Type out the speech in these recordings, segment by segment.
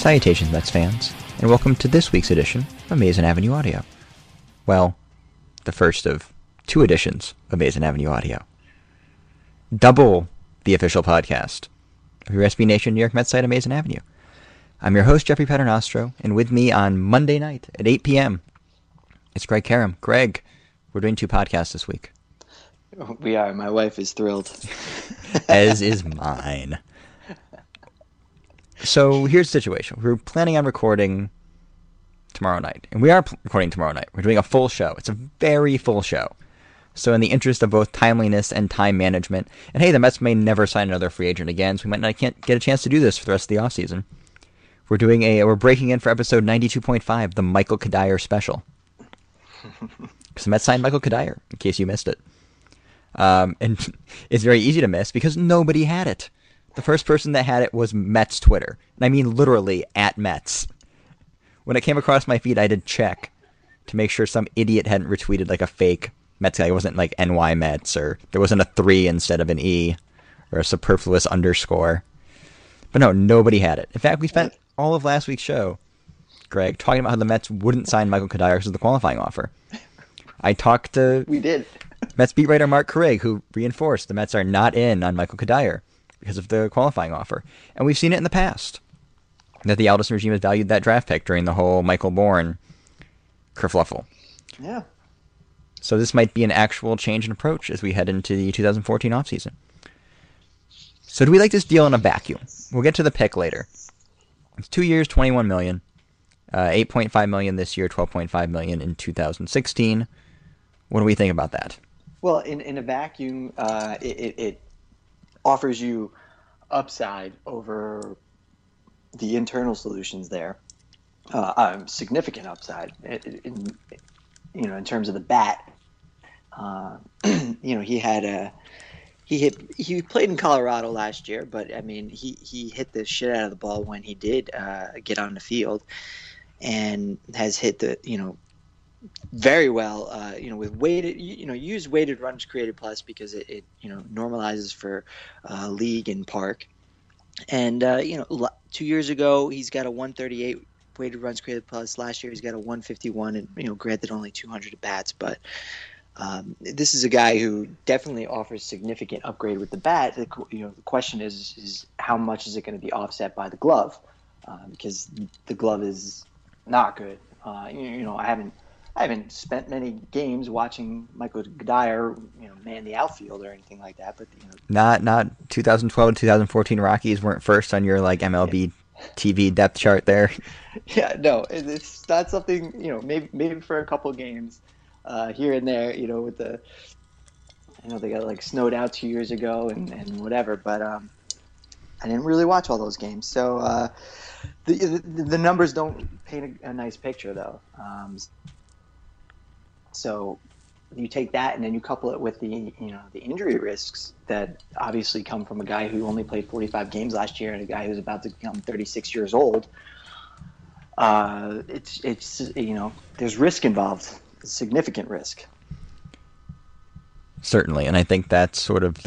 Salutations, Mets fans, and welcome to this week's edition of Amazing Avenue Audio. Well, the first of two editions of Amazing Avenue Audio. Double the official podcast of your SB Nation New York Mets site, Amazing Avenue. I'm your host, Jeffrey Paternostro, and with me on Monday night at 8 p.m., it's Greg Karam. Greg, we're doing two podcasts this week. We are. My wife is thrilled. As is mine. So here's the situation. We're planning on recording tomorrow night. And we are recording tomorrow night. We're doing a full show. It's a very full show. So in the interest of both timeliness and time management, and hey, the Mets may never sign another free agent again, so we might not get a chance to do this for the rest of the offseason. We're breaking in for episode 92.5, the Michael Cuddyer special. Because the Mets signed Michael Cuddyer, in case you missed it. And it's very easy to miss because nobody had it. The first person that had it was Mets Twitter. And I mean literally at Mets. When it came across my feed, I did check to make sure some idiot hadn't retweeted like a fake Mets guy. It wasn't like NY Mets, or there wasn't a 3 instead of an E, or a superfluous underscore. But no, nobody had it. In fact, we spent all of last week's show, Greg, talking about how the Mets wouldn't sign Michael Cuddyer because of the qualifying offer. I talked to Mets beat writer Mark Craig, who reinforced the Mets are not in on Michael Cuddyer because of the qualifying offer. And we've seen it in the past, that the Alderson regime has valued that draft pick during the whole Michael Bourne kerfluffle. Yeah. So this might be an actual change in approach as we head into the 2014 offseason. So do we like this deal in a vacuum? We'll get to the pick later. It's 2 years, $21 million. $8.5 million this year, $12.5 million in 2016. What do we think about that? Well, in a vacuum, it offers you upside over the internal solutions there. Significant upside in terms of the bat. He played in Colorado last year, but I mean he hit the shit out of the ball when he did get on the field, and has hit the very well, with weighted, use weighted runs created plus because it normalizes for league and park. And 2 years ago he's got a 138 weighted runs created plus. Last year he's got a 151, and granted only 200 at bats, but this is a guy who definitely offers significant upgrade with the bat. The question is how much is it going to be offset by the glove, because the glove is not good. I haven't spent many games watching Michael Cuddyer, man the outfield or anything like that. But not 2012 and 2014 Rockies weren't first on your like MLB TV depth chart there. Yeah, no, it's not something maybe for a couple games here and there. With the they got like snowed out 2 years ago and whatever, but I didn't really watch all those games, so the numbers don't paint a nice picture though. So you take that and then you couple it with the injury risks that obviously come from a guy who only played 45 games last year and a guy who's about to become 36 years old. It's there's risk involved, significant risk. Certainly, and I think that's sort of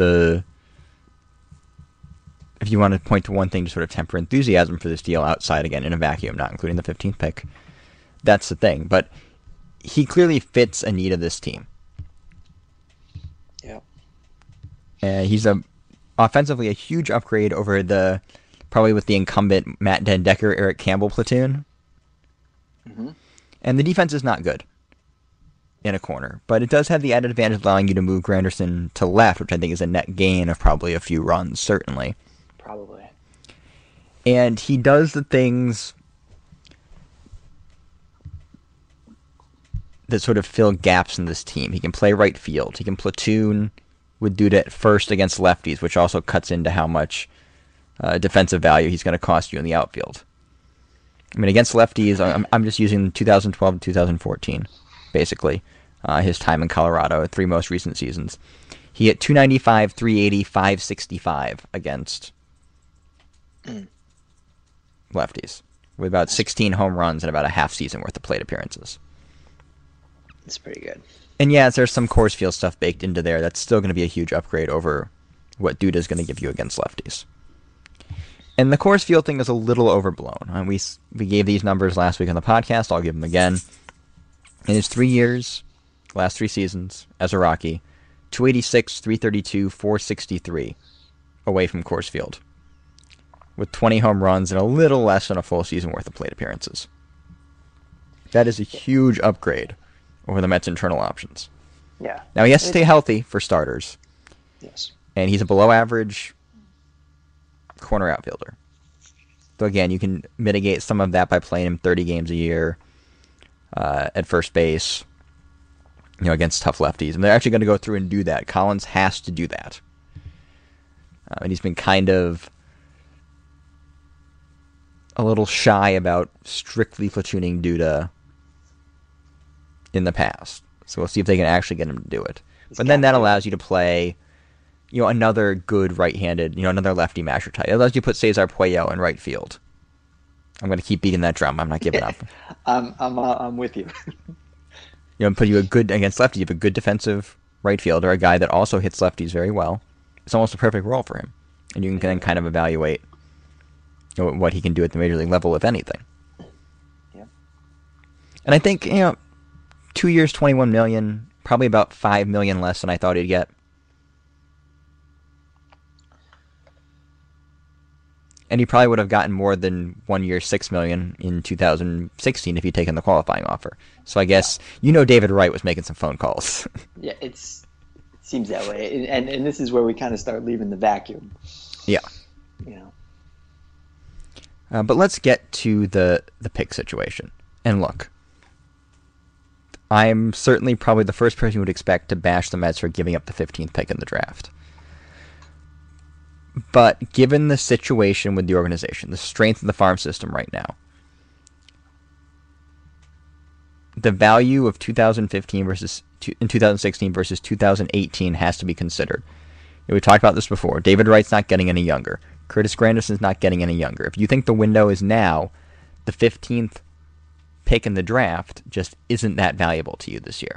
if you want to point to one thing to sort of temper enthusiasm for this deal outside, again, in a vacuum, not including the 15th pick, that's the thing. But he clearly fits a need of this team. Yeah. He's offensively a huge upgrade over probably with the incumbent Matt Den Decker, Eric Campbell platoon. Mm-hmm. And the defense is not good in a corner, but it does have the added advantage of allowing you to move Granderson to left, which I think is a net gain of probably a few runs, certainly. Probably. And he does the things that sort of fill gaps in this team. He can play right field. He can platoon with Duda at first against lefties, which also cuts into how much defensive value he's going to cost you in the outfield. I mean, against lefties, I'm just using 2012 to 2014, basically. His time in Colorado, 3 most recent seasons. He hit 295, 380, 565 against lefties, with about 16 home runs and about a half season worth of plate appearances. It's pretty good. And yeah, there's some Coors Field stuff baked into there. That's still going to be a huge upgrade over what Duda's going to give you against lefties. And the Coors Field thing is a little overblown. We gave these numbers last week on the podcast. I'll give them again. In his 3 years, last 3 seasons as a Rocky, 286, 332, 463 away from Coors Field, with 20 home runs and a little less than a full season worth of plate appearances. That is a huge upgrade over the Mets' internal options. Yeah. Now, he has to stay healthy for starters. Yes. And he's a below-average corner outfielder. So, again, you can mitigate some of that by playing him 30 games a year at first base, against tough lefties. And they're actually going to go through and do that. Collins has to do that. And he's been kind of a little shy about strictly platooning Duda in the past. So we'll see if they can actually get him to do it. But then that allows you to play, another good right-handed, another lefty masher type. It allows you to put Cesar Puello in right field. I'm going to keep beating that drum. I'm not giving up. I'm with you. Put you against lefties. You have a good defensive right fielder, a guy that also hits lefties very well. It's almost a perfect role for him. And you can then kind of evaluate what he can do at the major league level, if anything. Yeah. And I think, 2 years, $21 million, probably about $5 million less than I thought he'd get. And he probably would have gotten more than 1 year, $6 million in 2016 if he'd taken the qualifying offer. So I guess, David Wright was making some phone calls. Yeah, it seems that way. And this is where we kind of start leaving the vacuum. Yeah. But let's get to the pick situation. And look, I'm certainly probably the first person you would expect to bash the Mets for giving up the 15th pick in the draft. But given the situation with the organization, the strength of the farm system right now, the value of 2015 in 2016 versus 2018 has to be considered. We talked about this before. David Wright's not getting any younger. Curtis Granderson's not getting any younger. If you think the window is now, the 15th pick in the draft just isn't that valuable to you this year.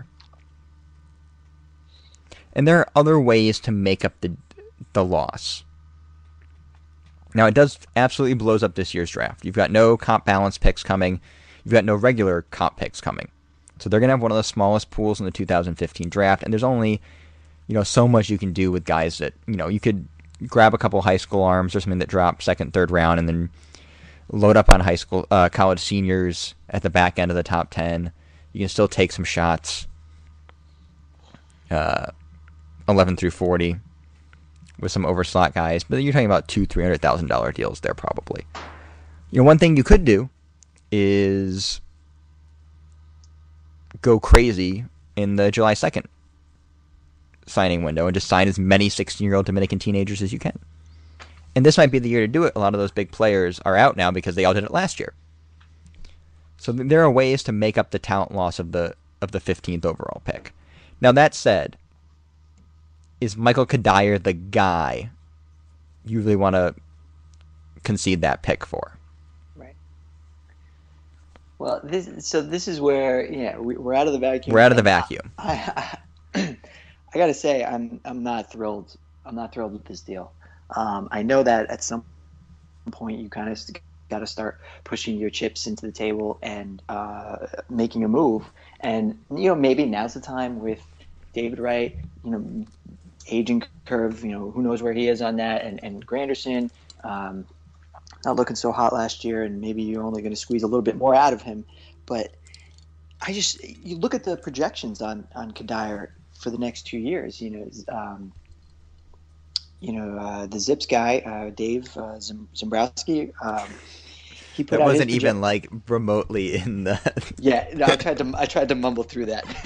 And there are other ways to make up the loss. Now, it does absolutely blows up this year's draft. You've got no comp balance picks coming. You've got no regular comp picks coming. So they're going to have one of the smallest pools in the 2015 draft, and there's only, so much you can do with guys that, you could grab a couple high school arms or something that drop second, third round, and then load up on college seniors at the back end of the top 10. You can still take some shots, 11 through 40, with some overslot guys, but you're talking about $200,000-$300,000 deals there probably. One thing you could do is go crazy in the July 2nd signing window and just sign as many 16-year-old Dominican teenagers as you can. And this might be the year to do it. A lot of those big players are out now because they all did it last year. So there are ways to make up the talent loss of the 15th overall pick. Now, that said, is Michael Cuddyer the guy you really want to concede that pick for? Right. Well, this is where we're out of the vacuum. We're out of the vacuum. I gotta say, I'm not thrilled. I'm not thrilled with this deal. I know that at some point you kind of got to start pushing your chips into the table and making a move. And maybe now's the time with David Wright. Aging curve. Who knows where he is on that. And Granderson, not looking so hot last year, and maybe you're only going to squeeze a little bit more out of him. But you look at the projections on Cuddyer for the next 2 years. The Zips guy, Dave Zimbrowski, he put that out wasn't even like remotely in the. Yeah, no, I tried to mumble through that.